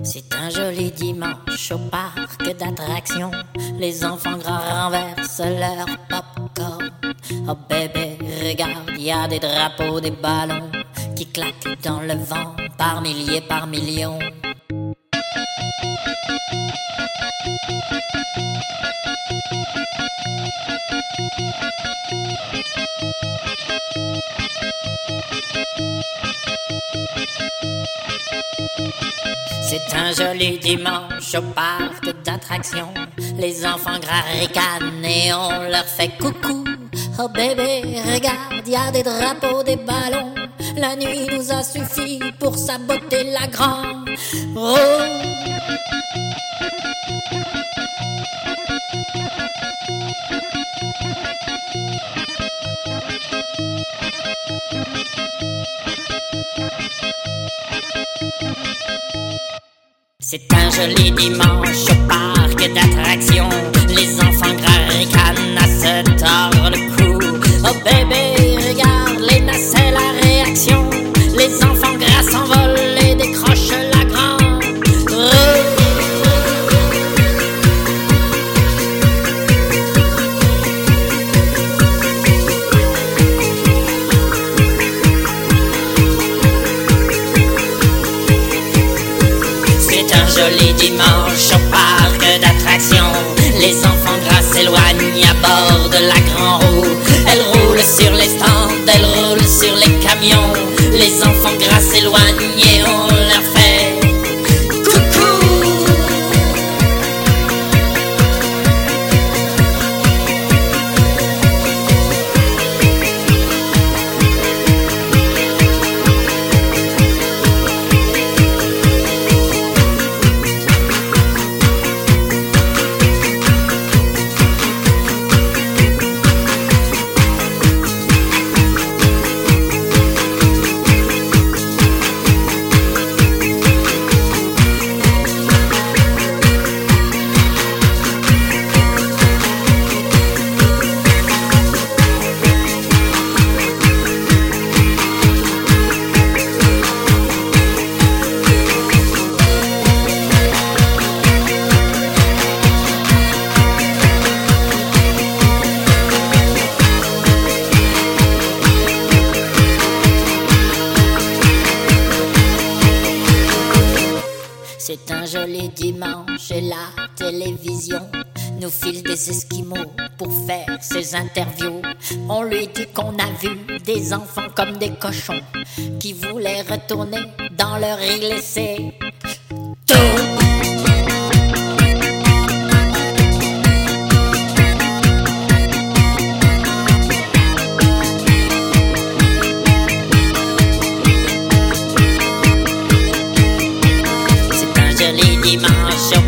C'est un joli dimanche au parc d'attractions. Les enfants grands renversent leur popcorn. Oh bébé, regarde, y a des drapeaux, des ballons qui claquent dans le vent par milliers, par millions. C'est un joli dimanche au parc d'attractions. Les enfants gras ricanent et on leur fait coucou. Oh bébé, regarde, y a des drapeaux, des ballons. La nuit nous a suffi pour saboter la grande. Oh. C'est un joli dimanche au parc d'attractions. Les enfants gras ricanent à se tordre le cou. Oh bébé, regarde les nacelles à réaction. Les enfants gras s'envolent et décrochent la grande. C'est un joli dimanche au parc d'attractions. Les enfants gras s'éloignent à bord de la grande roue. Elle roule sur les stands, elle roule sur les camions. Les enfants gras s'éloignent et on leur fait coucou. C'est un joli dimanche et la télévision nous file des esquimaux pour faire ses interviews. On lui dit qu'on a vu des enfants comme des cochons qui voulaient retourner dans leur île laissée. Dimanche